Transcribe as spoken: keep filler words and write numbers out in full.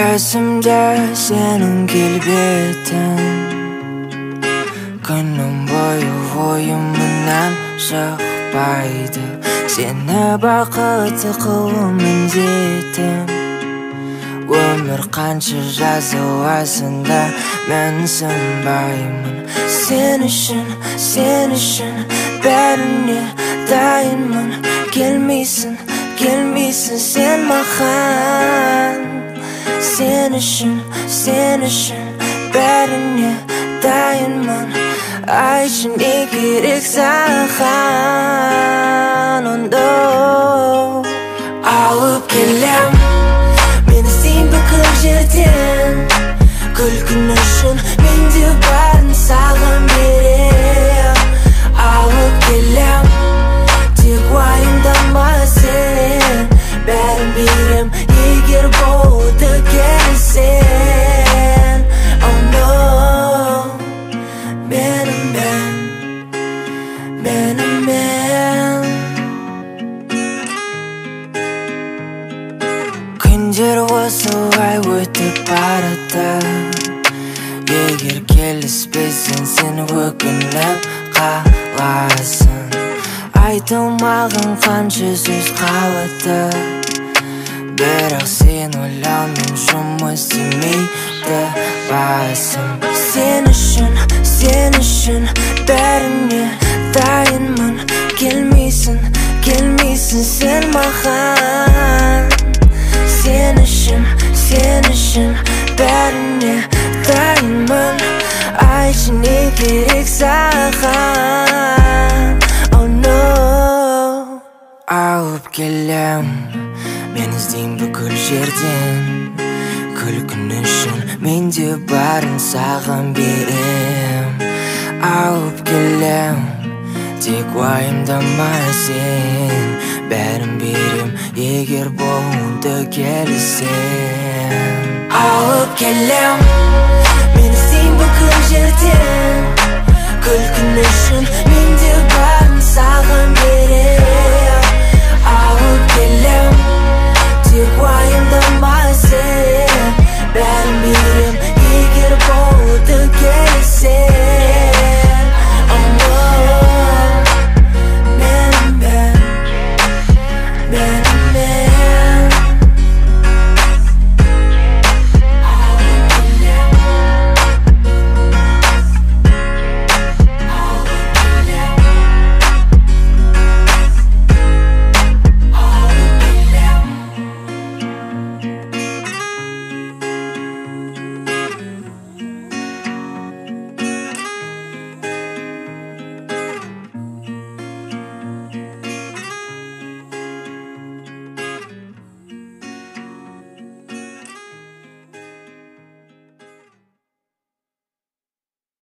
Esimde senin kelbetin, günüm boyu oyumdan şıkpaydı. Seni bakıtı kılımın zetim. Ömür qancha жазыласында мен сынбаймын. Sen үшін, sen үшін бәріне дайынмын. Келмейсің, келмейсің sen маған. Sen үшін, sen үшін бәріне дайынмын. Айтшы не керек саған, ондо алып келем бүкіл жерден. Күлкін үшін мен де барын саған берем. Алып келем, тек уайымдама сен. Бәрін берем, егер болуды келсең. Oh no, менің мен, менің мен. Күндер осылай өтіп барады. Егер келіспесең сен өкініп қаласың. Айтылмаған қанша сөз қалады, бірақ сен ойлаумен жұмыс істемейді басым. Сен үшін, сен үшін бәріне дайынмын. Келмейсің, келмейсің сен маған. Sen үшін, sen үшін бәріне дайынмын. Айтшы не керек саған, oh no. Алып келем, мен іздейм бүкіл жерден. Күлкін үшін мен де барын саған берем. Алып келем, тек уайымдама сен. Бәрін берем, егер болуды келсең. Алып келем, мен іздейм бүкіл жерден.